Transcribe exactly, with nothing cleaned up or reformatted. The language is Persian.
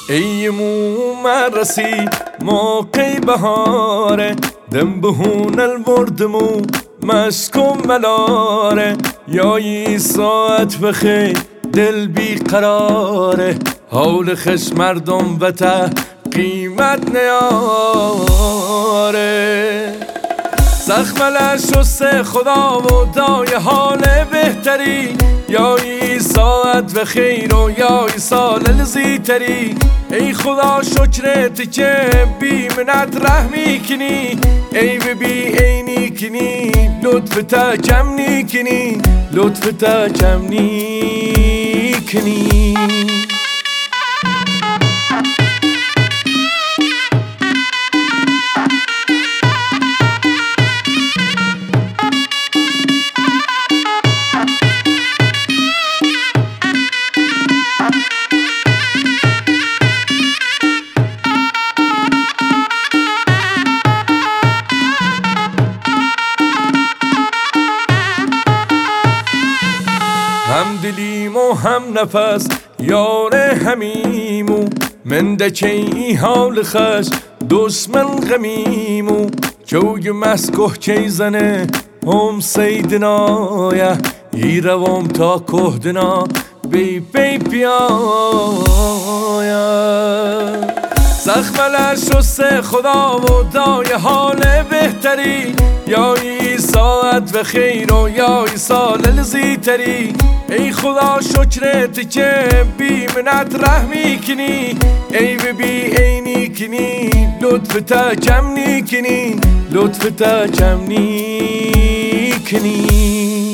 ای مومن رسی موقع بهاره دم بهون الوردمو مسکن ملاره یا ساعت بخیر دل بی قراره حول خش مردم و ته قیمت نیاره زخم لشسته خدا و دای حال بهتری یا ای ساعت و خیر و یا ای سال لزیتری ای خدا شکرت که بی منت رحمی کنی ای بی عینی کنی لطف تا کم نی کنی لطف تا کم نی کنی هم دلیم و هم نفس یار همیمو من دچه ای حال خش دشمن غمیمو جوی مسکوه چی زنه هم سیدنایه ای روام تا کهدنا بی بی بیایا زخم لشسته خدا و دای حال بهتری یا ای ساعت و خیر و یا ای سال لزیتری ای خدا شکرت که بی منت رحمی کنی ای بی عینی کنی لطف تا کم نی کنی لطف تا کم نی کنی